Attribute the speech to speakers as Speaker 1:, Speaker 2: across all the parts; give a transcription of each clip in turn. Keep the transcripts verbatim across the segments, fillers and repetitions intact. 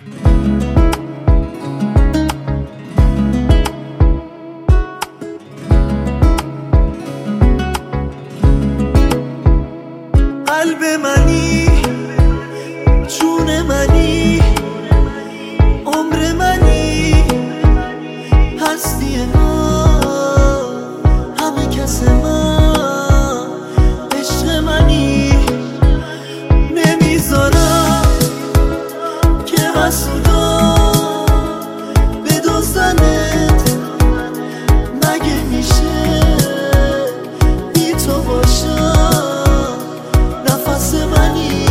Speaker 1: قلب منی، جون منی، عمر منی، هستی ما، همه کس ما، عشق منی. نمیذارم که حسودا بدزدنت، مگه میشه بی تو باشم نفس منی.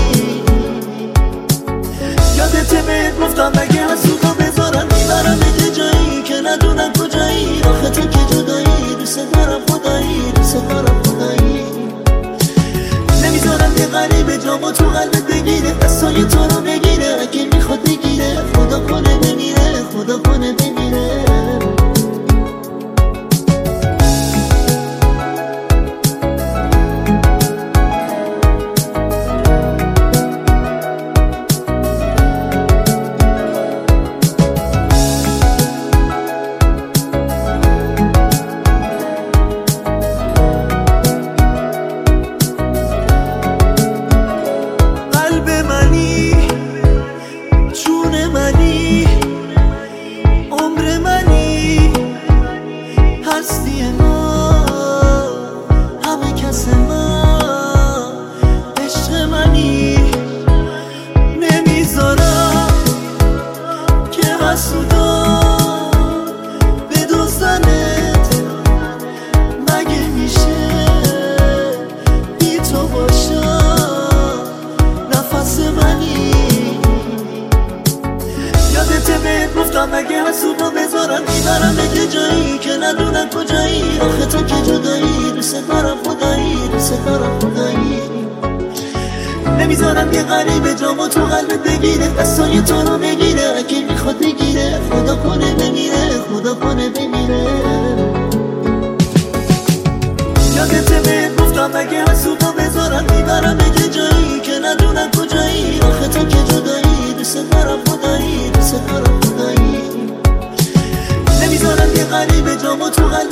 Speaker 1: یادت بهت گفتم مگه حسودا بذارن میبرم به جایی که ندونن کجایی. آخه تو که جدایی، دوست دارم خدایی، دوست دارم خدایی. نمیذارم که غریبه جامو تو قلبت بگیره، دستای تو رو بگیره، اگه میخواد بگیره خدا کنه بمیره، خدا کنه بمیره. هستی ما، همه کس ما، عشق منی. نمیذارم که حسودا بدزدنت، مگه میشه بی تو باشم نفس منی. یادت بهت گفتم مگه حسودا بذارن میبرم به جایی که ندونن کجایی. آخه تو که جدایی، دوست دارم خدایی، دوست دارم خدایی. نمیذارم یه غریبه جامو تو قلبت بگیره، دستای تو رو بگیره، اگه میخواد بگیره خدا کنه بمیره، خدا کنه بمیره. یادت بهت گفتم مگه حسودا بذارن میبرم به جایی که ندونن کجایی. آخه تو که جدایی، دوست دارم خدایی، دوست دارم خدایی. نمیذارم یه غریبه جامو تو قلبت